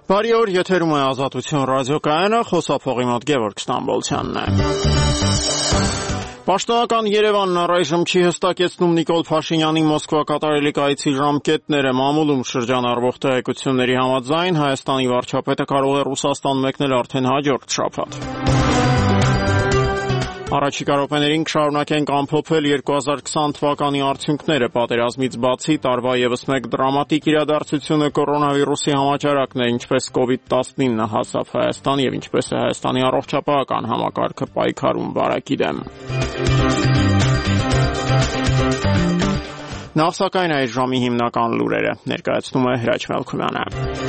Բարի օր, եթերում է Ազատություն ռադիոկայանը, խոսափողի մոտ Գևորգ Ստամբոլցյանն է։ Պաշտոնական Երևանն առայժմ չի հստակեցնում Նիկոլ Փաշինյանի Մոսկվա կատարելիք այցի ժամկետները։ Մամուլում շրջանառվող տեղեկությունների համաձայն Հայաստանի վարչապետը կարող է Ռուսաստան մեկնել արդեն հաջորդ շաբաթ։ Առաջիկա րոպեներին կշարունակենք ամփոփել 2020 թվականի արդյունքները։ Պատերազմից բացի տարվա ևս մեկ դրամատիկ իրադարձությունը կորոնավիրուսի համաճարակն է, ինչպես COVID-19 հասավ Հայաստան եւ ինչպես է Հայաստանի առողջապահական համակարգը պայքարում վարակի դեմ։ Նախ սակայն այս ժամի հիմնական լուրերը ներկայացնում է Հրաչ Մելքումյանը։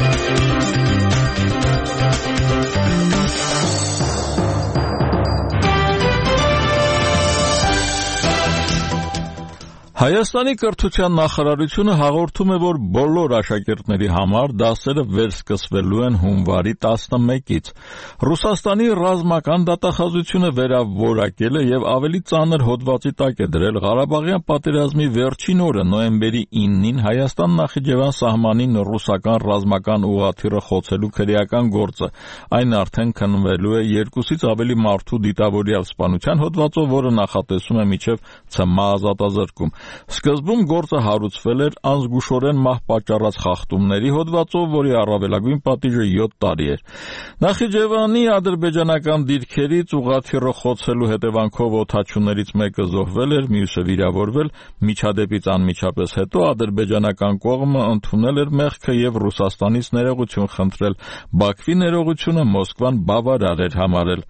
Հայաստանի կրթության նախարարությունը հաղորդում է, որ բոլոր աշակերտների համար դասերը վերսկսվելու են հունվարի 11-ից։ Ռուսաստանի ռազմական դատախազությունը վերավորակել է եւ ավելի ծանր հոդվածի տակ է դրել Ղարաբաղյան պատերազմի վերջին օրը նոյեմբերի 9-ին Հայաստան-Նախիջևան սահմանին ռուսական ռազմական ուղղաթիռը խոցելու քրեական գործը։ Այն արդեն քննվելու է 2-ից ավելի մարդու դիտավորյալ սպանության հոդվածով, որը նախատեսում է մինչև ՑՄ ազատազրկում։ Սկզբում գործը հարուցվել էր անզգուշորեն մահ պատճառած խախտումների հոդվածով, որի առավելագույն պատիժը 7 տարի էր։ Նախիջևանի ադրբեջանական դիրքերից ուղղաթիռը խոցելու հետևանքով օդաչուներից մեկը զոհվել էր, մյուսը վիրավորվել։ Միջադեպից անմիջապես հետո ադրբեջանական կողմը ընդունել էր մեղքը եւ Ռուսաստանից ներողություն խնդրել։ Բաքվի ներողությունը Մոսկվան բավարար էր համարել։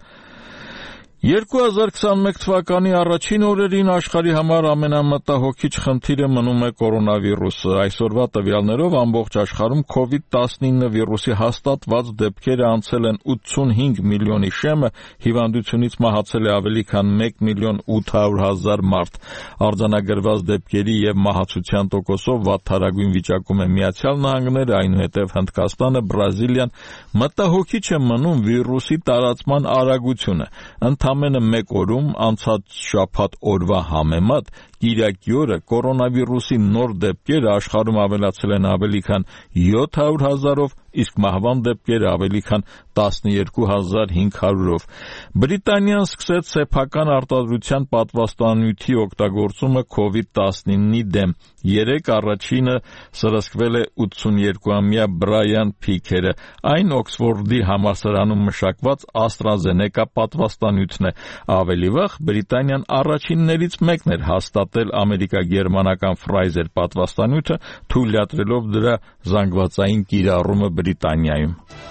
2021 թվականի առաջին օրերին աշխարհի համար ամենամտահոգիչ խնդիրը մնում է կորոնավիրուսը։ Այսօրվա տվյալներով ամբողջ աշխարհում COVID-19 վիրուսի հաստատված դեպքերը անցել են 85 միլիոնի շեմը, հիվանդությունից մահացել է ավելի քան 1.8 միլիոն մարդ։ Արձանագրված դեպքերի եւ մահացության տոկոսով վատթարագույն վիճակում է Միացյալ Նահանգները, այնուհետև Հնդկաստանը, Բրազիլիան։ Մտահոգիչ է մնում վիրուսի տարածման արագությունը։ Ընդամենը մեկ օրում անցած շաբաթ օրվա համեմատ Կիրակի օրը կորոնավիրուսի նոր դեպքերը աշխարհում ավելացել են ավելի քան 700,000-ով, իսկ մահվան դեպքերը ավելի քան 12,500-ով։ Բրիտանիան սկսեց սեփական արտադրության պատվաստանյութի օգտագործումը COVID-19-ի դեմ։ Երեկ առաջինը սրսկվել է 82-ամյա Բրայան Փիքերը։ Այն Օքսֆորդի համալսարանում մշակված AstraZeneca պատվաստանյութն է։ Ավելի վաղ Բրիտանիան առաջիններից մեկն էր հաստատել ամերիկա-գերմանական Pfizer պատվաստանյութը, թույլատրելով դրա զանգվածային կիրառումը Բրիտանիայում։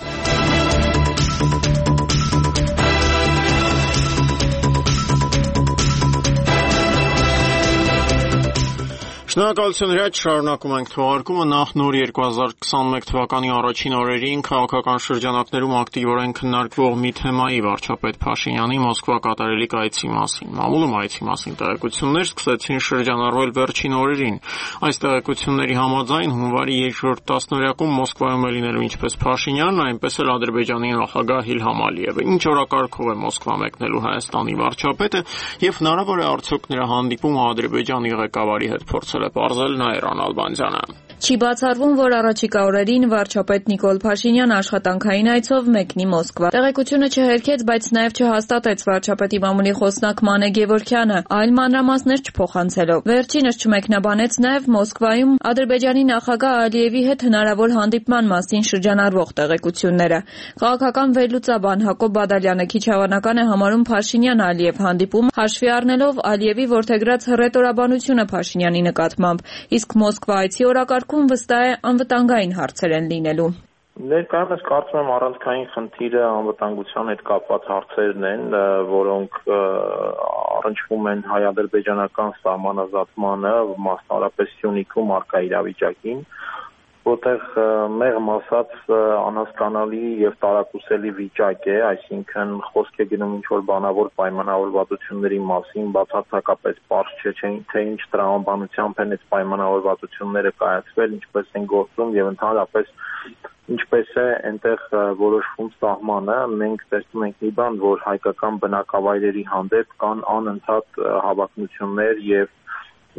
Շնորհակալություն Հրաչ, շարունակում ենք թողարկումը։ Նախ նոր 2021 թվականի առաջին օրերին քաղաքական շրջանակներում ակտիվորեն քննարկվող մի թեմայի վարչապետ Փաշինյանի Մոսկվա կատարելիք այցի մասին։ Մամուլում այցի մասին տեղեկություններ սկսեցին շրջանառվել վերջին օրերին։ Այս տեղեկությունների համաձայն հունվարի 2-րդ տասնօրյակում Մոսկվայում է լինելու ինչպես Փաշինյանն, այնպես էլ Ադրբեջանի նախագահ Իլհամ Ալիևը։ Ինչ օրակարգով է Մոսկվա մեկնելու Հայաստանի վարչապետը եւ հնարավոր է արդյոք նրա հանդիպումը Ադրբեջանի ղեկավարի հետ փորձել պարզել Նաիրան Ալբանդյանը։ Չի բացառվում, որ առաջիկա օրերին վարչապետ Նիկոլ Փաշինյան աշխատանքային այցով մեկնի Մոսկվա։ Տեղեկությունը չհերքեց, բայց նաև չհաստատեց վարչապետի մամուլի խոսնակ Մանե Գևորգյանը, այլ մանրամասներ չփոխանցելով։ Վերջինս չմեկնաբանեց նաև Մոսկվայում Ադրբեջանի նախագահ Ալիևի հետ հնարավոր հանդիպման մասին շրջանառվող տեղեկությունները։ Քաղաքական վերլուծաբան Հակոբ Բադալյանը քիչ հավանական է համարում Փաշինյան-Ալիև հանդիպում, հաշվի առնելով Ալիևի որդեգրած հռետորաբանությունը Փաշինյանի նկատմամբ, իսկ Մոսկվա այցի օրակարգում վստահ է անվտանգային հարցեր են լինելու։ Ներկայումս կարծում եմ առանցքային խնդիրը անվտանգության հետ կապված հարցերն են, որոնք առնչվում են հայ-ադրբեջանական սահմանազատմանը, մասնավորապես Սյունիքում առկա իրավիճակին, որտեղ մեղմ ասած անհասկանալի եւ տարակուսելի վիճակ է, այսինքն խոսք է գնում ինչ-որ բանավոր պայմանավորվածությունների մասին, բացարձակապես պարզ չէ, թե ինչ տրամաբանությամբ են այս պայմանավորվածությունները կայացվել, ինչպես են գործում եւ ընդհանրապես ինչպես է այնտեղ որոշվում սահմանը։ Մենք տեսնում ենք մի բան, որ հայկական բնակավայրերի հանդեպ կան անընդհատ հավակնություններ եւ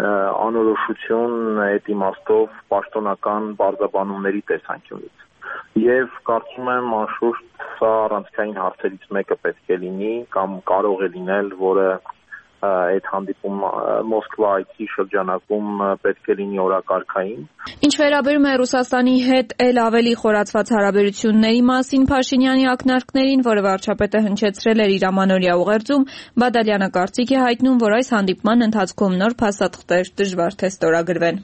անորոշություն այդ իմաստով պաշտոնական բարձաբանումների տեսանկյունից։ Եվ կարծում եմ անշուշտ սա առանցքային հարցերից մեկը պետք է լինի կամ կարող է լինել, որը այդ հանդիպում Մոսկվա այցի շրջանակում պետք է լինի օրակարգային։ Ինչ վերաբերում է Ռուսաստանի հետ էլ ավելի խորացված հարաբերությունների մասին Փաշինյանի ակնարկներին, որը վարչապետը հնչեցրել էր իր ամանորյա ուղերձում, Բադալյանը կարծիք է հայտնում, որ այս հանդիպման ընթացքում նոր փաստաթղթեր դժվար թե ստորագրվեն։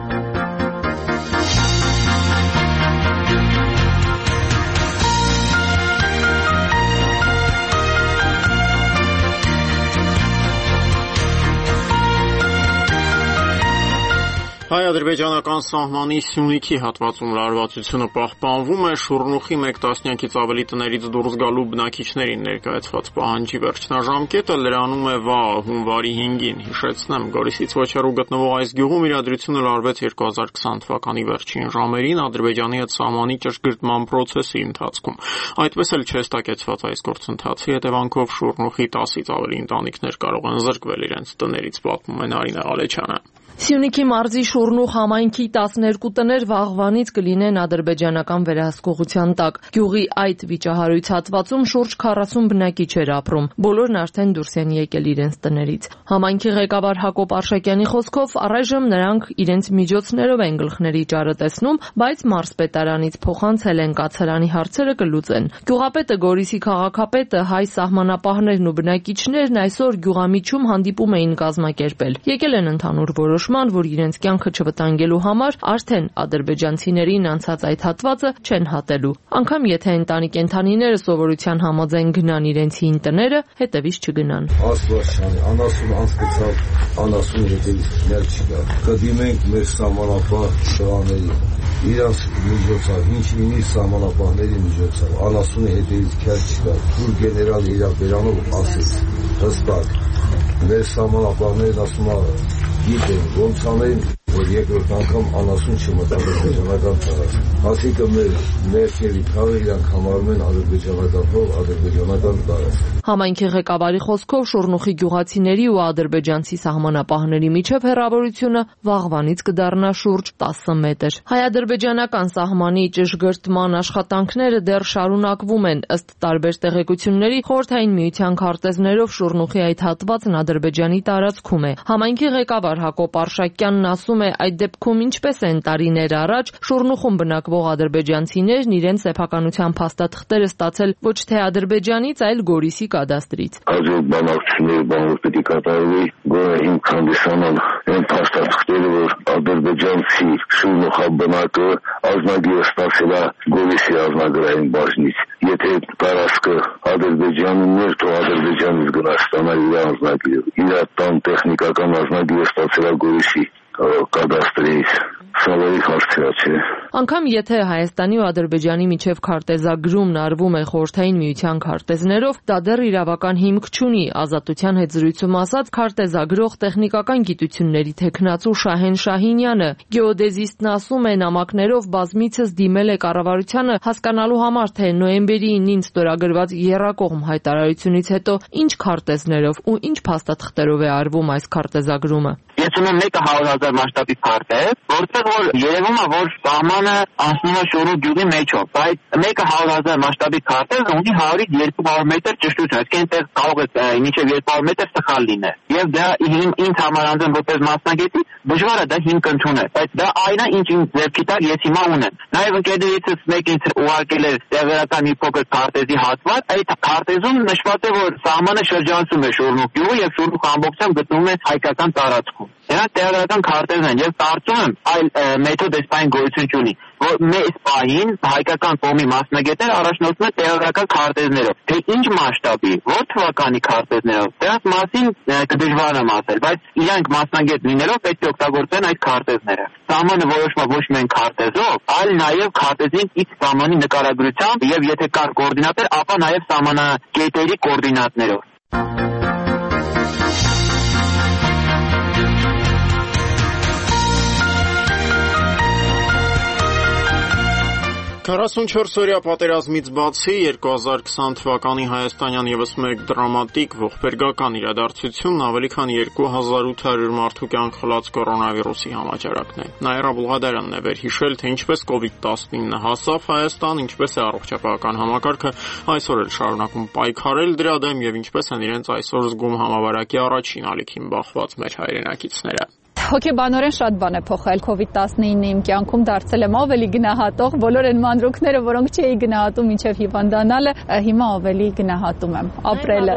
Հայ-ադրբեջանական սահմանի Սյունիքի հատվածում լարվածությունը պահպանվում է շուռնուխի 1 տասնյակից ավելի տներից դուրս գալու բնակիչներին ներկայացված պահանջի վերջնաժամկետը լրանում է վաղ հունվարի 5-ին։ Հիշեցնեմ, Գորիսից ոչ հեռու գտնվող այս գյուղում իրադրությունը լարվեց 2020 թվականի վերջին ժամերին Ադրբեջանի հետ սահմանի ճշգրտման process-ի ընթացքում։ Այդպես էլ չհստակեցված այս գործընթացի հետևանքով շուռնուխի 10-ից ավելի ընտանիքներ կարող են զրկվել իրենց տներից, պատմում է Նարինե Ղալեչյանը։ Սյունիքի մարզի Շուռնուխ համայնքի 12 տներ վաղվանից կլինեն ադրբեջանական վերահսկողության տակ։ Գյուղի այդ վիճահարույց հատվածում շուրջ 40 բնակիչ էր ապրում։ Բոլորն արդեն դուրս են եկել իրենց տներից։ Համայնքի ղեկավար Հակոբ Արշակյանի խոսքով առայժմ նրանք իրենց միջոցներով են գլխների ճարը տեսնում, բայց մարզպետարանից փոխանցել են կացարանի հարցերը կլուծեն։ Գյուղապետը, Գորիսի քաղաքապետը, հայ սահմանապահներն ու բնակիչներն այսօր գյուղամիջում հանդիպում էին կազմակերպել։ Եկել են ընդհանուր որոշման, որ իրենց կյանքը չվտանգելու համար արդեն ադրբեջանցիներին անցած այդ հատվածը չեն հատելու։ Անգամ եթե ընտանի կենդանիները սովորության համաձայն գնան իրենցին տները, հետևից չգնան։ Աստվածաշան, անասուն անցկացավ, անասուն հետևից ներ չկա։ Կդիմենք մեր սահմանապահ տղաներին, իրանց միջոցով, ինչ լինի սահմանապահների միջոցով, անասունի հետևից քեր չկա։ Թուր գեներալ իրավերանով ասեց, հստակ, մեր սահմանապահներն ասում են, գիտեն, ոնց անեն, որ երկրորդ անգամ անասուն չմտավ ադրբեջանական տարածք։ Հասիկը մեր ներքևի թաղը իրանք համարում են ադրբեջանական հող, ադրբեջանական տարածք։ Համայնքի ղեկավարի խոսքով Շուռնուխի գյուղացիների ու ադրբեջանցի սահմանապահների միջև հեռավորությունը վաղվանից կդառնա շուրջ 10 մետր։ Հայ-ադրբեջանական սահմանի ճշգրտման աշխատանքները դեռ շարունակվում են։ Ըստ տարբեր տեղեկությունների, Խորհրդային Միության քարտեզներով Շուռնուխի այդ հատվածն Ադրբեջանի տարածքում է։ Համայնքի ղեկավար Հակոբ Արշակյանն ասում է, այդ դեպքում ինչպես են տարիներ առաջ Շուռնուխում բնակվող ադրբեջանցիներն իրենց սեփականության փաստաթղթերը ստացել ոչ թե Ադրբեջանից, այլ Գորիսի կադաստրից։ Հաջորդ բանակցությունները բանվոր պետք է կատարվի, գոնե հիմք հանդիսանան այն փաստաթղթերը, որ ադրբեջանցի շուռնուխաբնակը ազնագիրը ստացել է Գորիսի ազնագրային բաժնից։ Եթե տարածքը Ադրբեջանն էր, то Ադրբեջանից գնա ստանալ իր ազնագիրը։ Իր տան տեխնիկական ազնագիրը ստացել է Գորիսի կադաստրից։ Սա լրիվ հարցեր չէ։ Անգամ եթե Հայաստանի ու Ադրբեջանի միջև քարտեզագրումն արվում է Խորհրդային Միության քարտեզներով, դա դեռ իրավական հիմք չունի։ Ազատության հետ զրույցում ասաց քարտեզագրող տեխնիկական գիտությունների թեկնածու Շահեն Շահինյանը։ Գեոդեզիստն ասում է, նամակներով բազմիցս դիմել է կառավարությանը հասկանալու համար, թե նոյեմբերի 9-ին ստորագրված եռակողմ հայտարարությունից հետո ինչ քարտեզներով ու ինչ փաստաթղթերով է արվում այս քարտեզագրումը։ Ես ունեմ մեկը 100,000 մասշտաբի քարտեզ, որտեղ որ երևում է, որ սահմանը անցնում է Շուռնուխ գյուղի մեջով, բայց մեկը 100,000 մասշտաբի քարտեզ ունի 100-ից 200 մետր ճշտություն, այսինքն այնտեղ կարող է մինչև 200 մետր սխալ լինել։ Եվ դա ինձ համար անձամբ որպես մասնագետի դժվար է դա հիմք ընդունել, բայց դա այն է, ինչ ինձ ձեռքի տակ ես հիմա ունեմ։ Նաև ընկերներիցս մեկը ինձ ուղարկել է տեղերական մի փոքր քարտեզի հատված, այդ քարտեզում նշված է, որ սահմանը շրջանցում է Շուռնուխ գյուղը եւ Շուռնուխ ամբողջությամբ գտնվում է հայկական տարածքում։ Դրանք տեղական քարտեզն են եւ կարծում եմ այլ մեթոդ էսպայն գոյություն չունի, որ մեծ պահին հայկական կողմի մասնագետները առաջնորդում են տեղական քարտեզներով, թե ինչ մասշտաբի, որ թվականի քարտեզներով, դրանց մասին կդժվար եմ ասել, բայց իրանք մասնագետ լինելով պետք է օգտագործեն այդ քարտեզները։ Սահմանը որոշվում է ոչ միայն քարտեզով, այլ նաեւ քարտեզին իսկ սահմանի նկարագրությամբ եւ եթե կար կոորդինատներ, ապա նաեւ սահմանակետերի կոորդինատներով։ 44-օրյա պատերազմից բացի 2020 թվականի հայաստանյան ևս մեկ դրամատիկ ողբերգական իրադարձությունն ավելի քան 2800 մարդու կյանք խլած կորոնավիրուսի համաճարակն է։ Նաիրա Բուլղադարյանն է վերհիշել, թե ինչպես COVID-19 հասավ Հայաստան, ինչպես է առողջապահական համակարգը այսօր էլ շարունակում պայքարել դրա դեմ եւ ինչպես են իրենց այսօր զգում համավարակի առաջին ալիքին բախված մեր հայրենակիցները։ Հոգեբանորեն շատ բան է փոխել COVID-19-ը իմ կյանքում, դարձել եմ ավելի գնահատող, բոլոր այն մանրուքները, որոնք չէի գնահատում մինչև հիվանդանալը, հիմա ավելի գնահատում եմ ապրելը։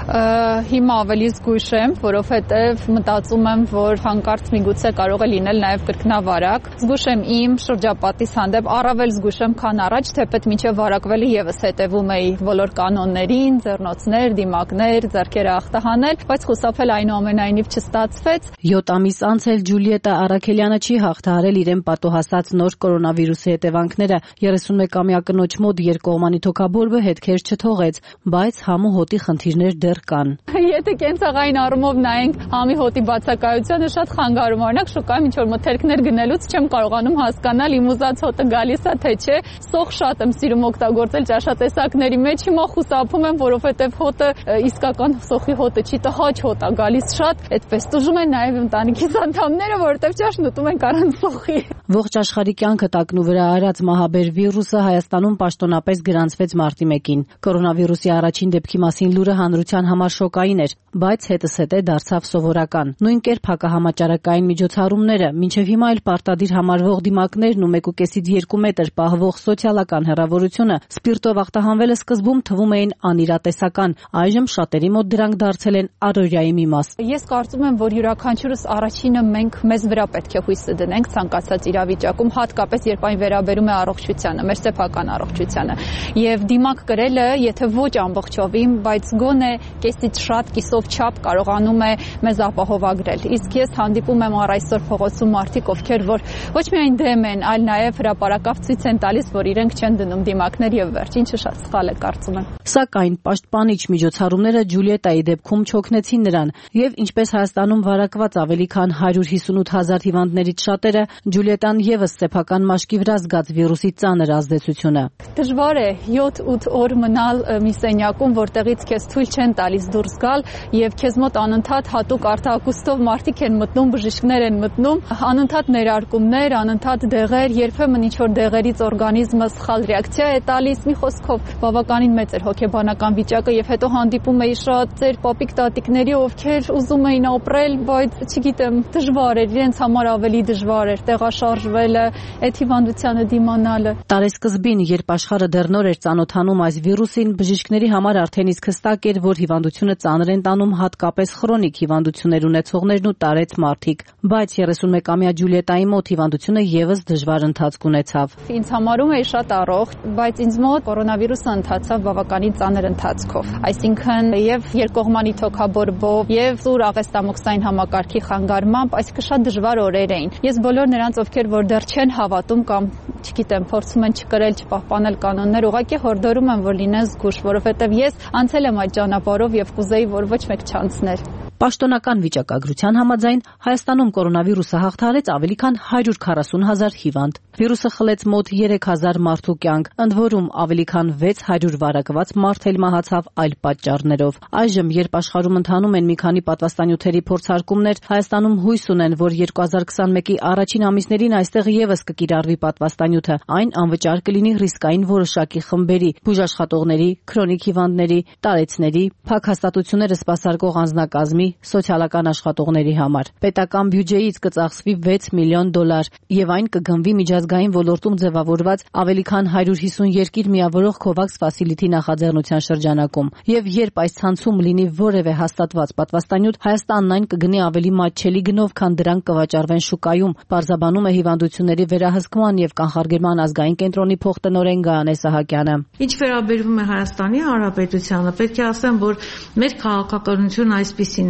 Հիմա ավելի զգույշ եմ, որովհետև մտածում եմ, որ հանկարծ միգուցե կարող է լինել նաև կրկնավարակ։ Զգույշ եմ իմ շրջապատիս հանդեպ, առավել զգույշ եմ, քան առաջ, թեպետ մինչև վարակվելը եւս հետևում էի բոլոր կանոններին, ձեռնոցներ, դիմակներ, ձեռքերը ախտահանել, բայց խուսափել այնուամենայնիվ չստացվեց։ 7 ամիս անցել Ջուլիետա Արաքելյանը չի հաղթահարել իրեն պատոհասած նոր կորոնավիրուսի հետևանքները։ 31-ամյա կնոջ մոտ երկկողմանի թոքաբորբը հետքեր չթողեց, բայց համու հոտի խնդիրներ դեռ կան։ Եթե կենցաղային առումով նայենք համի հոտի բացակայությանը, շատ խանգարում, օրինակ շուկայում ինչ-որ մթերքներ գնելուց չեմ կարողանում հասկանալ իմ ուզած հոտը գալիս է թե չէ։ Սոխ շատ եմ սիրում օգտագործել ճաշատեսակների մեջ, հիմա խուսափում եմ, որովհետև հոտը իսկական սոխի հոտը չի, տհաճ հոտ է գալիս շատ, այդպես տուժում են նաև ընտանիքիս անդամները, որովհետև ճաշն ուտում են առանց սոխի։ Ողջ աշխարհի կյանքը տակնու վրա արած մահաբեր վիրուսը Հայաստանում պաշտոնապես գրանցվեց մարտի 1-ին։ Կորոնավիրուսի առաջին դեպքի մասին լուրը հանրության համար շոկային էր, բայց հետզհետե դարձավ սովորական։ Նույն կերպ հակահամաճարակային միջոցառումները, մինչև հիմա էլ պարտադիր համարվող դիմակներն ու 1.5-ից 2 մետր պահվող սոցիալական հեռավորությունը սպիրտով ախտահանվելը սկզբում թվում էին անիրատեսական, այժմ շատերի մոտ դրանք դարձել են առօրյայի մի մաս։ Ես կարծում եմ, որ յուրաքանչյուրս առաջինը մենք մեզ վրա պետք է հույսը դնենք ցանկացած իրավիճակում, հատկապես երբ այն վերաբերում է առողջությանը, մեր սեփական առողջությանը։ Եվ դիմակ կրելը, եթե ոչ ամբողջովին, բայց գոնե կեսից շատ կիսով չափ կարողանում է մեզ ապահովագրել։ Իսկ ես հանդիպում եմ առ այսօր փողոցում մարդիկ, ովքեր որ ոչ միայն դեմ են, այլ նաև հրապարակավ ցույց են տալիս, որ իրենք չեն դնում դիմակներ եւ վերջ, ինչը շատ սխալ է կարծում եմ։ Սակայն պաշտպանիչ միջոցառումները Ջուլիետայի դեպքում չօգնեցին նրան, եւ ինչպես Հայաստանում վարակված ավելի քան 158,000 հիվանդներից շատերը, Ջուլիետան եւս սեփական մաշկի վրա զգաց վիրուսի ծանր ազդեցությունը։ Դժվար է 7-8 օր մնալ մի սենյակում, որտեղից քեզ թույլ չեն տալիս դուրս գալ եւ քեզ մոտ անընդհատ հատուկ արտահակուստով մարդիկ են մտնում, բժիշկներ են մտնում, անընդհատ ներարկումներ, անընդհատ դեղեր, երբեմն ինչ որ դեղերից օրգանիզմը սխալ ռեակցիա է տալիս, մի խոսքով բավականին մեծ էր հոգեբանական վիճակը եւ հետո հանդիպում էի շատ ծեր պապիկ տատիկների, ովքեր ուզում էին ապրել, բայց չգիտեմ, դժվար էր, իրենց համար ավելի դժվար էր տեղաշարժվելը, այդ հիվանդությանը դիմանալը։ Տարեսկզբին, երբ աշխարհը դեռ նոր էր ծանոթանում այս վիրուսին, բժիշկների համար արդեն իսկ հստակ էր, որ հիվանդությունը ծանր են տանում հատկապես քրոնիկ հիվանդություններ ունեցողներն ու տարեց մարդիկ, բայց 31-ամյա Ջուլիետայի մոտ հիվանդությունը եւս դժվար ընթացք ունեցավ։ Ինձ համարում էի շատ առողջ, բայց ինձ մոտ կորոնավիրուսը ընթացավ բավականին ծանր ընթացքով, այսինքն եւ երկկողմանի թոքաբորբով եւ ծուր աղեստամոքսային համակարգի խանգարմամբ, այսինքն շատ դժվար օրեր էին։ Ես բոլոր նրանց, ովքեր որ դեռ չեն հավատում կամ չգիտեմ, փորձում են չկրել, չպահպանել կանոններ, ուղղակի հորդորում եմ, որ լինեն զգույշ, որովհետև ես անցել եմ այդ ճանապարհով եւ կուզեի, որ ոչ մեկ չանցներ։ Պաշտոնական վիճակագրության համաձայն Հայաստանում կորոնավիրուսը հաղթահարեց ավելի քան 140,000 հիվանդ։ Վիրուսը խլեց մոտ 3,000 մարդու կյանք, ընդ որում ավելի քան 600 վարակված մարդ էլ մահացավ այլ պատճառներով։ Այժմ, երբ աշխարհում ընթանում են մի քանի պատվաստանյութերի փորձարկումներ, Հայաստանում հույս ունեն, որ 2021-ի առաջին ամիսներին այստեղ եւս կկիրառվի պատվաստանյութը։ Այն անվճար կլինի ռիսկային որոշակի խմբերի, բուժաշխատողների, քրոնիկ հիվանդների, տարեցների, փակ հաստատությունները սպասարկող անձնակազմի, սոցիալական աշխատողների համար։ Պետական բյուջեից կծախսվի $6 միլիոն եւ այն կգնվի միջազգային ոլորտում ձևավորված ավելի քան 150 երկիր միավորող COVAX Facility նախաձեռնության շրջանակում։ Եվ երբ այս ցանցում լինի որևէ հաստատված պատվաստանյութ, Հայաստանն այն կգնի ավելի մատչելի գնով, քան դրանք կվաճառվեն շուկայում, պարզաբանում է հիվանդությունների վերահսկման եւ կանխարգելման ազգային կենտրոնի փոխտնօրեն Գայանե Սահակյանը։ Ինչ վերաբերում է Հայաստանի Հանրապետությանը, պետք է ասեմ, որ մեր քաղաքականությունը այսպիսին է,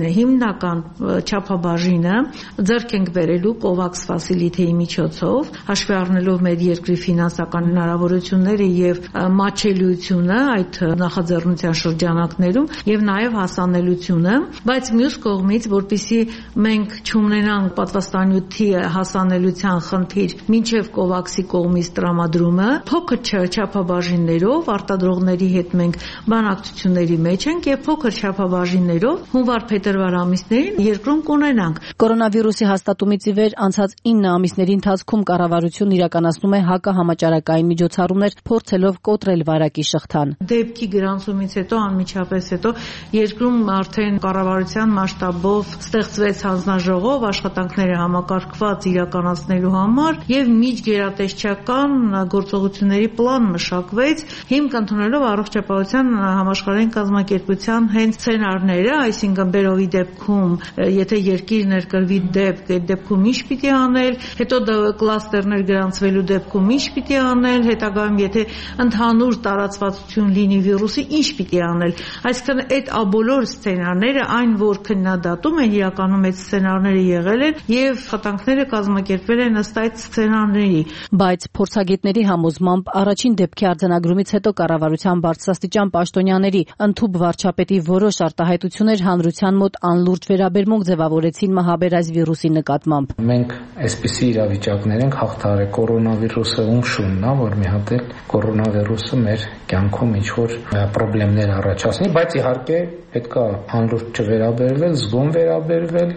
հիմնական չափաբաժինը ձեռք ենք բերելու COVAX facility-ի միջոցով, հաշվի առնելով մեր երկրի ֆինանսական հնարավորությունները եւ մատչելիությունը այդ նախաձեռնության շրջանակներում եւ նաեւ հասանելիությունը, բայց մյուս կողմից, որպեսզի մենք չունենանք պատվաստանյութի հասանելիության խնդիր մինչեւ COVAX-ի կողմից տրամադրումը, փոքր չափաբաժիններով արտադրողների հետ մենք բանակցությունների մեջ ենք եւ փոքր չափաբաժիններով հունվար-փետրվար ամիսներին երկրում կունենանք։ Կորոնավիրուսի հաստատումից ի վեր անցած 9 ամիսների ընթացքում կառավարությունն իրականացնում է հակահամաճարակային միջոցառումներ, փորձելով կոտրել վարակի շղթան։ Դեպքի գրանցումից հետո անմիջապես հետո երկրում արդեն կառավարության մասշտաբով ստեղծվեց հանձնաժողով աշխատանքները համակարգված իրականացնելու համար եւ միջգերատեսչական գործողությունների պլան մշակվեց, հիմք ընդունելով առողջապահության համաշխարհային կազմակերպության հենց սցենարները, այսինքն բերովի դեպքում, եթե երկիր ներկրվի դեպք, այդ դեպքում ինչ պիտի անել, հետո կլաստերներ գրանցվելու դեպքում ինչ պիտի անել, հետագայում եթե ընդհանուր տարածվածություն լինի վիրուսի, ինչ պիտի անել։ Այսինքն այդ բոլոր սցենարները, այն որ քննադատում են, իրականում այդ սցենարները եղել են եւ խտանքները կազմակերպվել են ըստ այդ սցենարների։ Բայց փորձագետների համոզմամբ առաջին դեպքի արձանագրումից հետո կառավարության բարձրաստիճան պաշտոնյաների ընդհուպ վարչապետի որոշ արտահայտություններ հանրության մոտ անլուրջ վերաբերմունք ձևավորեցին մահաբերած վիրուսի նկատմամբ։ Մենք այսպիսի իրավիճակներ ենք հաղթահարել, կորոնավիրուսը ումշունն է, որ մի հատ էլ կորոնավիրուսը մեր կյանքում ինչ-որ խնդիրներ առաջացնի, բայց իհարկե պետք է հանրուրջ չվերաբերվել, զգոն վերաբերվել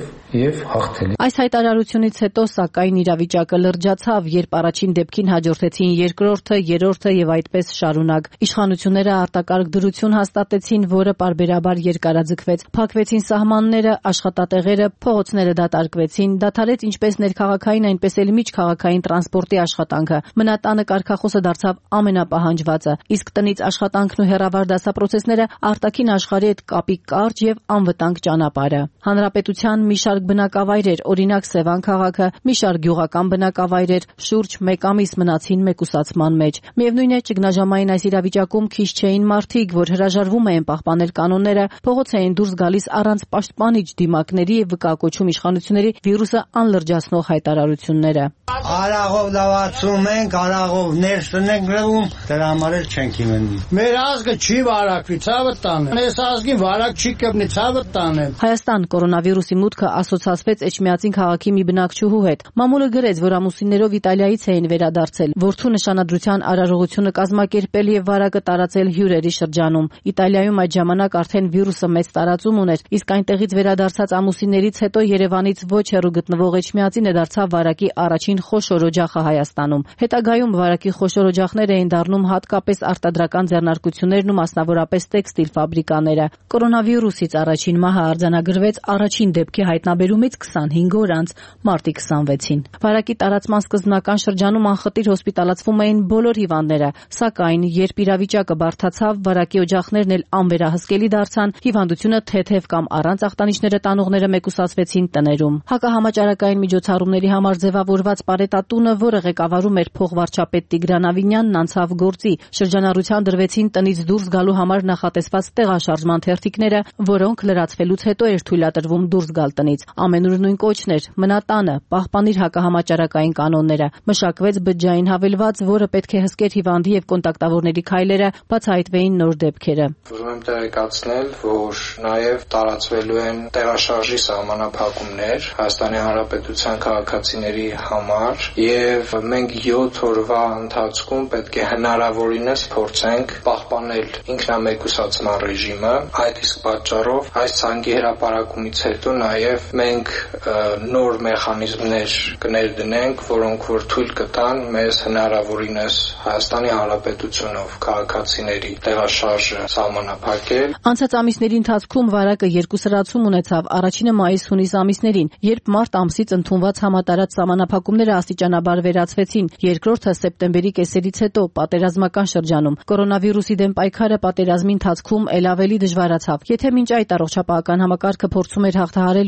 եւ հաղթել։ Այս հայտարարությունից հետո սակայն իրավիճակը լրջացավ, երբ առաջին դեպքին հաջորդեցին երկրորդը, երրորդը եւ այդպես շարունակ։ Իշխանությունները արտակարգ դրություն հաստատեցին, որը պարբերաբար երկարաձգվեց։ Փակվեցին սահմանները, աշխատատեղերը, փողոցները դատարկվեցին, դադարեց ինչպես ներքաղաքային, այնպես էլ միջքաղաքային տրանսպորտի աշխատանքը։ Մնատանը կարգախոսը դարձավ ամենապահանջվածը, իսկ տնից աշխատանքն ու հեռավար դասապրոցեսները արտաքին աշխարհի հետ կապի կարճ եւ անվտանգ ճանապարհը։ Հանրապետության մի շարք բնակավայրեր, օրինակ Սևան քաղաքը, մի շարք գյուղական բնակավայրեր շուրջ 1 ամիս մնացին մեկուսացման մեջ։ Միևնույն է, ճգնաժամային այս իրավիճակում քիչ չէին մարդիկ, որ հրաժարվում էին պահպանել կանոնները, փողոց էին դուրս գալիս առանց պաշտպանիչ դիմակների եւ վկայակոչում իշխանությունների վիրուսը անլրջացնող հայտարարությունները։ Արաղով լավացում ենք, արաղով ներսն ենք գրում, դրա համար էլ չենք իմանում։ Մեր ազգը չի վարակվի, ցավը տանեմ։ Այս ազգին վարակ չի կպնի, ցավը տանեմ։ Հայաստան կորոնավիրուսի մուտքը ասոցացվեց Էջմիածին քաղաքի մի բնակչուհու հետ։ Մամուլը գրեց, որ ամուսիններով Իտալիայից էին վերադարձել, որդու նշանադրության արարողությունը կազմակերպել եւ վարակը տարածել հյուրերի շրջանում։ Իտալիայում այդ ժամանակ արդեն վիրուսը մեծ տարածում ուներ, իսկ այնտեղից վերադարձած ամուսիններից հետո Երևանից ոչ հեռու գտնվող Էջմիածինը դարձավ վարակի առաջին խոշոր օջախը Հայաստանում։ Հետագայում վարակի խոշոր օջախներ էին դառնում հատկապես արտադրական ձեռնարկություններն ու մասնավորապես տեքստիլ ֆաբրիկաները։ Կորոնավիրուսից առաջին մահը արձանագրվեց առաջին դեպքի հայտնաբերումից 25 օր անց, մարտի 26-ին։ Վարակի տարածման սկզբնական շրջանում անխտիր հոսպիտալացվում էին բոլոր հիվանդները, սակայն երբ իրավիճակը բարդացավ, վարակի օջախներն էլ անվերահսկելի դարձան, հիվանդությունը թեթև կամ առանց ախտանիշները տանողները մեկուսացվեցին տներում։ Հակահամաճարակային միջոցառումների համար ձևավորված Պարետատունը, որը ղեկավարում էր փոխվարչապետ Տիգրան Ավինյանն, անցավ գործի։ Շրջանառության դրվեցին տնից դուրս գալու համար նախատեսված տեղաշարժման թերթիկները, որոնք լրացվելուց հետո էր թույլատրվում դուրս գալ տնից։ Ամենուր նույն կոչն էր՝ մնա տանը, պահպանիր հակահամաճարակային կանոնները։ Մշակվեց բջջային հավելված, որը պետք է հսկեր հիվանդի եւ կոնտակտավորների քայլերը, բացահայտվեին նոր դեպքերը։ Ուզում եմ տեղեկացնել, որ նաեւ տարածվելու են տեղաշարժի սահմանափակումներ Հայաստանի Հանրապետության քաղաքացիների համար եւ մենք 7 օրվա ընթացքում պետք է հնարավորինս փորձենք պահպանել ինքնամեկուսացման ռեժիմը։ Այդ իսկ պատճառով այս ցանկի հրապարակումից հետո նաեւ մենք նոր մեխանիզմներ կներդնենք, որոնք որ թույլ կտան մեզ հնարավորինս Հայաստանի Հանրապետությունով քաղաքացիների տեղաշարժը սահմանափակել։ Անցած ամիսների ընթացքում վարակը երկուսրացում ունեցավ, առաջինը մայիս-հունիս ամիսներին, երբ մարտ ամսից ընդունված համատարած սահմանափակումները աստիճանաբար վերացվեցին, երկրորդը սեպտեմբերի կեսերից հետո պատերազմական շրջանում։ Կորոնավիրուսի դեմ պայքարը պատերազմի ընթացքում ել ավելի դժվարացավ։ Եթե մինչ այդ առողջապահական համակարգը փորձում էր հաղթահարել միայն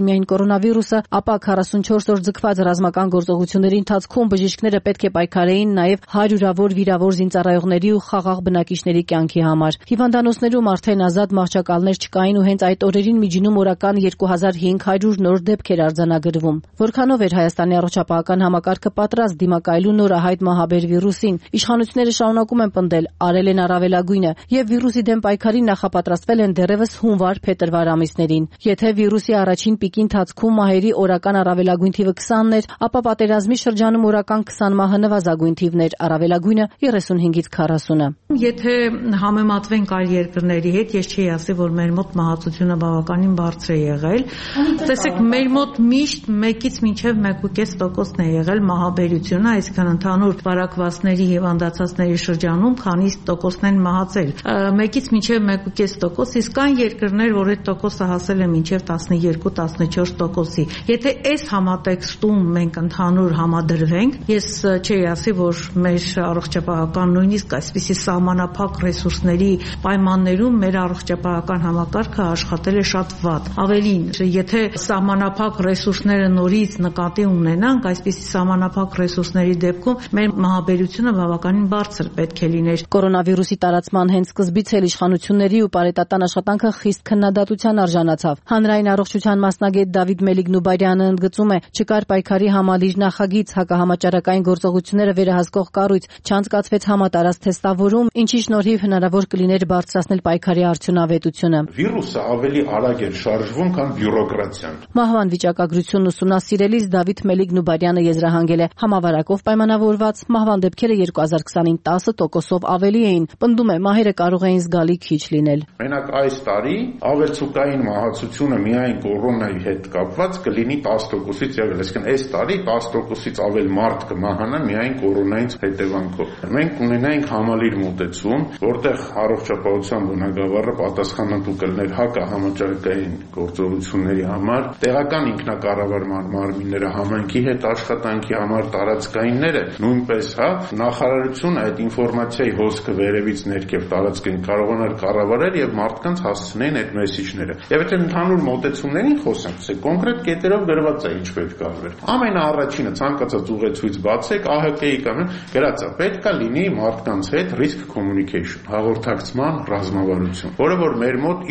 կորոնավիրուսը, ապա 44 օր ձգված ռազմական գործողությունների ընթացքում բժիշկները պետք է պայքարեին նաև հարյուրավոր վիրավոր զինծառայողների ու խաղաղ բնակիչների կյանքի համար։ Հիվանդանոցներում արդեն ազատ մահճակալներ չկային ու հենց այդ օրերին միջինում օրական 2500 նոր դեպքեր արձանագրվում։ Որքանով էր Հայաստանի առողջապահական համակարգը պատրաստ դիմակայելու նորահայտ մահաբեր վիրուսին, իշխանությունները շարունակում են պնդել, արել են առավելագույնը եւ վիրուսի դեմ պայքարին նախապատրաստվել են դեռևս հունվար-փետրվար ամիսներին։ Եթե վիրուսի առաջին պիկի ընթացքում մահերի օրական առավելագույն թիվը 20-ն էր, ապա պատերազմի շրջանում օրական 20 մահը նվազագույն թիվն էր, առավելագույնը 35-ից 40-ը։ Եթե համեմատվենք այլ երկրների հետ, ես չի ասի, որ մեր մոտ մահացությունը բավականին բարձր է եղել։ Տեսեք, մեր մոտ միշտ 1-ից մինչև 1.5% է եղել մահաբերությունը, այսինքն ընդհանուր վարակվածների հիվանդացածների շրջանում քանի տոկոսն են մահացել։ 1-ից մինչև 1.5%, իսկ կան երկրներ, որ այդ տոկոսը հասել է մինչև 12-14%-ի։ Եթե այս համատեքստում մենք ընդհանուր համադրվենք, ես չի ասի, որ մեր առողջապահական նույնիսկ այսպիսի սահմանափակ ռեսուրսների պայմաններում մեր առողջապահական համակարգը աշխատել է շատ վատ։ Ավելին, եթե սահմանափակ ռեսուրսները նորից նկատի ունենանք, այսպիսի սահմանափակ ռեսուրսների դեպքում մեր մահաբերությունը բավականին բարձր պետք է լիներ։ Կորոնավիրուսի տարածման հենց սկզբից էլ իշխանությունների ու պարետատան աշխատանքը խիստ քննադատության արժանացավ։ Հանրային առողջության մասնագետ Դավիթ Մելիք-Նուբարյանը ընդգծում է, չկար պայքարի համալիր նախագիծ, հակահամաճարակային գործողությունները վերահսկող կառույց, չանցկացվեց համատարած թեստավորում, ինչի շնորհիվ հնարավոր կլիներ բարձրացնել պայքարի արդյունավետությունը։ Վիրուսը ավելի արագ էր շարժվում, քան բյուրոկրատիան։ Մահվան վիճակագրությունն ուսումնասիրելիս Դավիթ Մելիք-Նուբարյանը եզրահանգել է, համավարակով պայմանավորված մահվան դեպքերը 2020-ին 10%-ով ավելի էին։ Պնդում է, մահերը կարող էին զգալի քիչ լինել։ Մենակ այս տարի ավելցուկային մահացությունը միայն կորոնայի հետ կապված կլինի 10%-ից եղել, այսինքն այս տարի 10%-ից ավել մարդ կմահանա միայն կորոնայից հետևանքով։ Մենք ունենայինք համալիր մոտեցում, որտեղ առողջապահության բնագավառը պատասխանատու կլներ հակահամաճարակային գործողությունների համար, տեղական ինքնակառավարման մարմինները համայնքի հետ աշխատանքի համար, տարածքայինները նույնպես, նախարարությունը այդ ինֆորմացիայի հոսքը վերևից ներքև տարածքին կարողանար կառավարել եւ մարդկանց հասցնեն այդ մեսիջները։ Եվ եթե ընդհանուր մոտեցումներին խոսենք, կոնկրետ կետերով գրված է ինչ պետք է արվեր։ Ամենաառաջինը ցանկացած ուղեցույց բացեք, ԱՀԿ-ի կամ գրածա պետք է լինի մարդկանց հետ risk communication, հաղորդակցման ռազմավարություն, որը որ մեր մոտ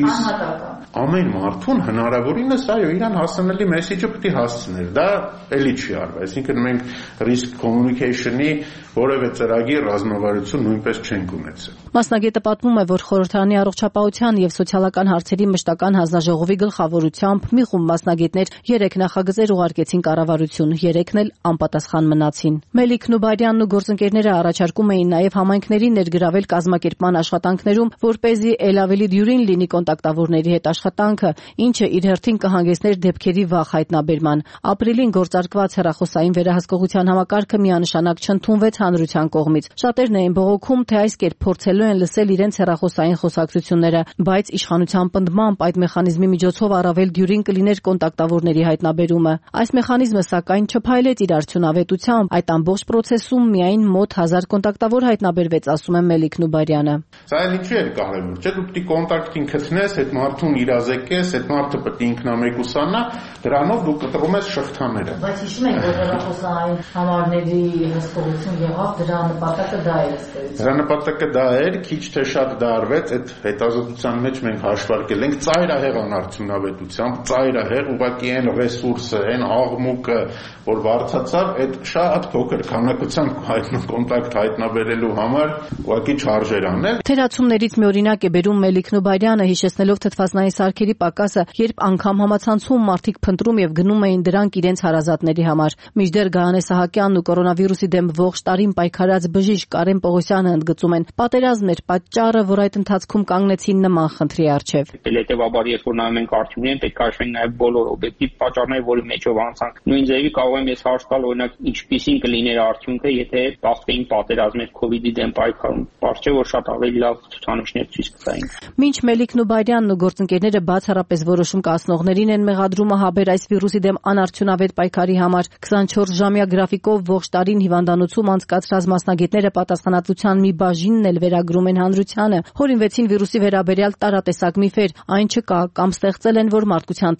ամեն մարդուն հնարավորինս իրան հասանելի մեսիջը պետք է հասցներ։ Դա էլի չի արվում։ Այսինքն մենք risk communication-ի որևէ ծրագիր ռազմավարություն նույնպես չենք ունեցել։ Մասնագետը պատմում է, որ խորհրդարանի առողջապահության եւ սոցիալական հարցերի մշտական հանձնաժողովի գլխավորությամբ մի խումբ մասնագետներ 3 նախագծեր ուղարկեցին կառավարություն, 3-ն էլ անպատասխան մնացին։ Մելիք-Նուբարյանն ու գործընկերները առաջարկում էին նաեւ համայնքներին ներգրավել կազմակերպման աշխատանքներում, որպեսզի ել ավելի դյուրին լինի կոնտակտավորների հետ աշխատանքը, ինչը իր հերթին կհանգեցներ դեպքերի վաղ հայտնաբերման։ Ապրիլին գործարկված հեռախոսային վերահսկողության համակարգը միանշանակ չընդունվեց հանրության կողմից։ Շատերն էին բողոքում, թե այս կերպ փորձելու են լսել իրենց հեռախոսային խոսակցությունները, բայց իշխանության պնդմամբ այդ մեխանիզմի միջոցով առավել դյուրին կլիներ կոնտակտավորների հայտնաբերումը։ Այս մեխանիզմը սակայն չփայլեց իր արդյունավետությամբ, այդ ամբողջ process-ում միայն մոտ 1000 կոնտակտավոր հայտնաբերվեց, ասում է Մելիք-Նուբարյանը։ Սա էլ ինչու է կարևոր, չէ՞ դու պետք է կոնտակտին գտնես, այդ մարդուն իրազեկես, այդ մարդը պետք է ինքնամեկուսանա, դրանով դու կտրում ես շղթաները։ Բայց հիշում եք, որ հեռախոսային համարների հսկողություն եղավ, դրա նպատակը դա էր ըստ։ Դրա նպատակը դա էր, քիչ թե շատ դա արվեց, այդ հետազոտության մեջ մենք հաշվարկել ենք ծայրահեղ անարդյունավետությամբ, ծայրահեղ ուղղակի այն ռեսուրսը, այն աղմուկը, որ բարձրացավ, այդ շատ փոքր քանակությամբ կոնտակտ հայտնաբերելու համար ուղղակի չարժեր անել։ Թերացումներից մի օրինակ է բերում Մելիք-Նուբարյանը, հիշեցնելով թթվածնային սարքերի պակասը, երբ անգամ համացանցում մարդիկ փնտրում եւ գնում էին դրանք իրենց հարազատների համար։ Մինչդեռ Գահանե Սահակյանն ու կորոնավիրուսի դեմ ողջ տարին պայքարած բժիշկ Կարեն Պողոսյանը ընդգծում են, պատերազմն էր պատճառը, որ այդ ընթացքում կանգնեցին նման խնդրի առջև։ Հետևաբար, երբ որ նայում ենք արդյունքներին, պետք է հաշվենք նաեւ բոլոր օբյեկտիվ պատճառները, որի մեջով անցանք։ Նույն ձևի կարող եմ ես հարց տալ, օրինակ, ինչպիսին կլիներ արդյունքը, եթե բախվեին պատերազմներ COVID-ի դեմ պայքարում։ Պարզ չէ, որ շատ ավելի լավ ցուցանիշներ ցույց կտային։ Մինչ Մելիք-Նուբարյանն ու գործընկերները բացառապես որոշում կայացնողներին են մեղադրում ահաբեր այս վիրուսի դեմ անարդյունավետ պայքարի համար, 24-ժամյա գրաֆիկով ողջ տարին հիվանդանոցում անցկացրած մասնագետները պատասխանատվության մի բաժինն էլ վերագրում են հանրությանը։ Հորինվեցին վիրուսի վերաբերյալ տարատեսակ միֆեր, այն չկա կամ ստեղծել են, որ մարդկության թիվը պակաս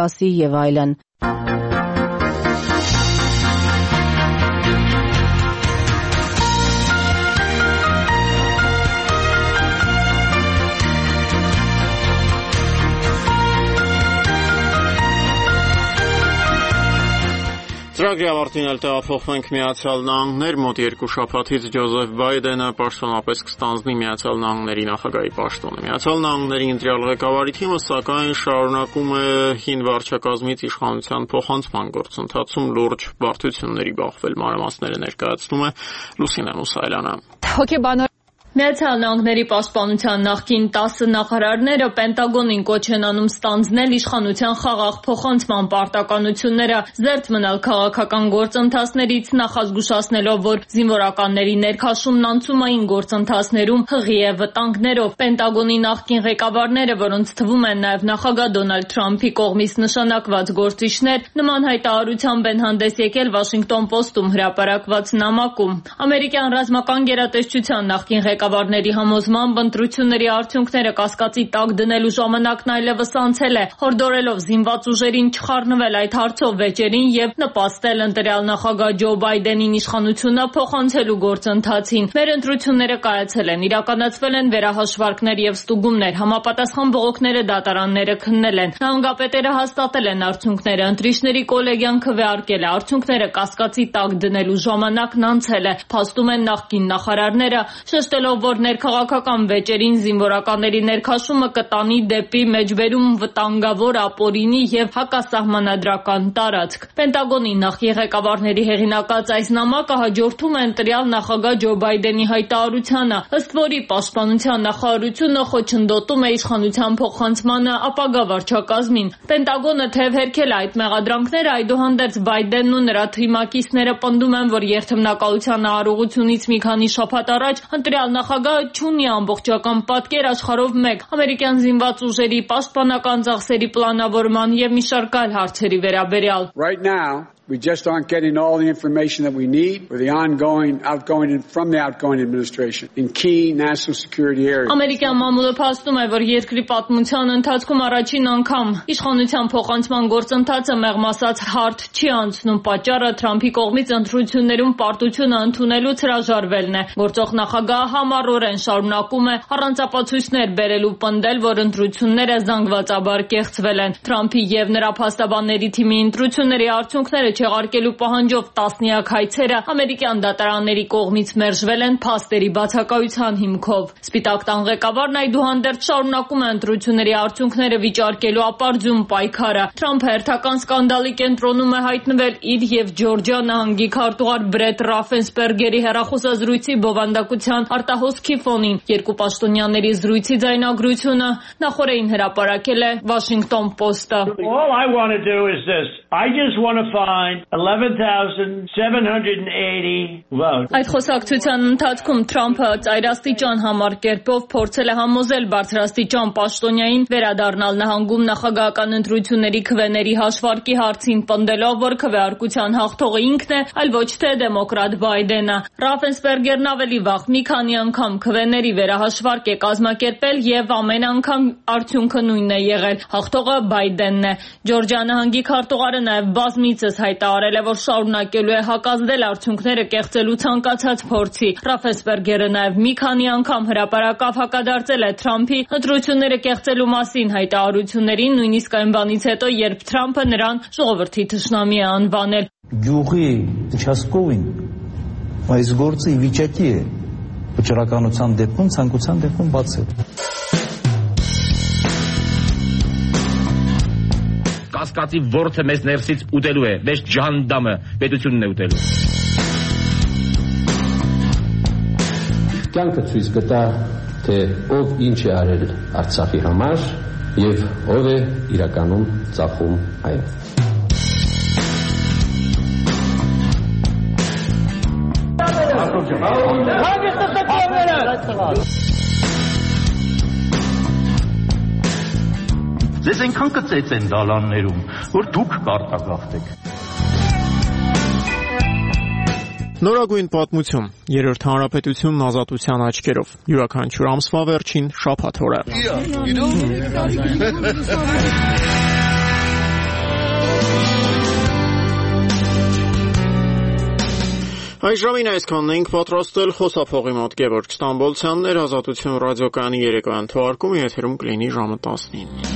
կասի եւ այլն։ Ծրագրի ավարտին էլ տեղափոխվենք Միացյալ Նահանգներ, մոտ 2 շաբաթից Ջոզեֆ Բայդենը պաշտոնապես կստանձնի Միացյալ Նահանգների նախագահի պաշտոնը։ Միացյալ Նահանգների ընտրյալ ղեկավարի թիմը սակայն շարունակում է հին վարչակազմից իշխանության փոխանցման գործընթացում լուրջ բարդությունների բախվել։ Մանրամասները ներկայացնում է Լուսինե Մուսայելյանը։ Հոգեբանորեն Միացյալ Նահանգների պաշտպանության նախկին 10 նախարարները Պենտագոնին կոչ են անում ստանձնել իշխանության խաղաղ փոխանցման պարտականությունները, զերծ մնալ քաղաքական գործընթացներից, նախազգուշացնելով, որ զինվորականների ներքաշումն անցումային գործընթացներում հղի է վտանգներով։ Պենտագոնի նախկին ղեկավարները, որոնց թվում են նաև նախագահ Դոնալդ Թրամփի կողմից նշանակված գործիչներ, նման հայտարարությամբ են հանդես եկել Վաշինգտոն Պոստում հրապարակված նամակում։ Ամերիկյան ռազմական գերատեսչության նախկին ղեկավարների համոզմամբ ընտրությունների արդյունքները կասկածի տակ դնելու ժամանակն այլևս անցել է, հորդորելով զինված ուժերին չխառնվել այդ հարցով վեճերին եւ նպաստել ընտրյալ նախագահ Ջո Բայդենին իշխանությունը փոխանցելու գործընթացին։ Մեր ընտրությունները կայացել են, իրականացվել են վերահաշվարկներ եւ ստուգումներ, համապատասխան բողոքները դատարանները քննել են։ Նահանգապետերը հաստատել են արդյունքները, ընտրիչների կոլեգիան քվեարկել է, արդյունքները կասկածի տակ դնելու ժամանակն անցել է, փաստում են նախկին նախարարները, շեշտելով, որ ներքաղաքական վեճերին զինվորականների ներքաշումը կտանի դեպի մեջբերում վտանգավոր ապօրինի եւ հակասահմանադրական տարածք։ Պենտագոնի նախկին ղեկավարների հեղինակած այս նամակը հաջորդում է ընտրյալ նախագահ Ջո Բայդենի հայտարարությանը, ըստ որի պաշտպանության նախարարությունը խոչընդոտում է իշխանության փոխանցմանը ապագա վարչակազմին։ Պենտագոնը թեև հերքել է այդ մեղադրանքները, այդուհանդերձ Բայդենն ու նրա թիմակիցները պնդում են, որ երթմնակալության արարողությունից մի քանի շաբաթ առաջ ընտրյալ նախագահը չունի ամբողջական պատկեր աշխարհով մեկ ամերիկյան զինված ուժերի պաշտպանական ծախսերի պլանավորման եւ մի շարք այլ հարցերի վերաբերյալ։ Right now we just aren't getting all the information that we need for the outgoing and from the outgoing administration in key national security areas. Ամերիկյան մամուլը փաստում է, որ երկրի պատմության ընթացքում առաջին անգամ իշխանության փոխանցման գործընթացը մեղմ ասած հարթ չի անցնում։ Պատճառը Թրամփի կողմից ընտրություններում պարտությունը ընդունելուց հրաժարվելն է։ Գործող նախագահը համառորեն շարունակում է առանց ապացույցներ բերելու պնդել, որ ընտրությունները զանգվածաբար կեղծվել են։ Թրամփի եւ նրա փաստաբանների թիմի ընտրությունների արդյունքները չեղարկելու պահանջով տասնյակ հայցերը ամերիկյան դատարանների կողմից մերժվել են փաստերի բացակայության հիմքով։ Սպիտակ տան ղեկավարն այդուհանդերձ շարունակում է ընտրությունների արդյունքները վիճարկելու ապարդյուն պայքարը։ Թրամփը հերթական սկանդալի կենտրոնում է հայտնվել իր եւ Ջորջիա նահանգի քարտուղար Բրետ Ռաֆենսպերգերի հեռախոսազրույցի բովանդակության արտահոսքի ֆոնին։ Երկու պաշտոնյաների զրույցի ձայնագրությունը նախորդին հրապարակել է Washington Post-ը։ All I want to do is this. I just want to find 11,780 votes. Այդ խոսակցության ընթացքում Թրամփը ծայրաստիճան համար կերպով փորձել է համոզել բարձրաստիճան պաշտոնյային վերադառնալ նահանգում նախագահական ընտրությունների քվեների հաշվարկի հարցին, պնդելով, որ քվեարկության հաղթողը ինքն է, այլ ոչ թե դեմոկրատ Բայդենը։ Ռաֆենսպերգերն ավելի վաղ մի քանի անգամ քվեների վերահաշվարկ է կազմակերպել եւ ամեն անգամ արդյունքը նույնն է եղել։ Հաղթողը Բայդենն է։ Ջորջիա նահանգի քարտուղարը նաև բազմիցս հայտարարել է, որ շարունակելու է հակազդել արդյունքները կեղծելու ցանկացած փորձի։ Ռաֆենսպերգերը նաև մի քանի անգամ հրապարակավ հակադարձել է Թրամփի ընտրությունները կեղծելու մասին հայտարարություններին, նույնիսկ այն բանից հետո, երբ Թրամփը նրան ժողովրդի թշնամի է անվանել։ Գյուղի участковին այս գործը ի վիճակի է վճռականության դեպքում, ցանկության դեպքում բացել։ Կասկածի ворթը մեզ ներսից ուտելու է, մեզ ջանդամը պետությունն է ուտելու։ Կյանքը ցույց կտա, թե ով ինչ է արել Արցախի համար եւ ով է իրականում ծախում այն։ Ձեզ այնքան կծեց են դալաններում, որ դուք կարտագաղթեք։ Նորագույն պատմություն, Երրորդ հանրապետությունն ազատության աչքերով, յուրաքանչյուր ամսվա վերջին շաբաթ օրը։ Այս ժամին այսքանն ենք պատրաստել խոսափողի մոտ Գևորգ Ստամբոլցյանն էր, Ազատություն ռադիոկայանի երեկոյան թողարկումը եթերում կլինի ժամը 19-ին։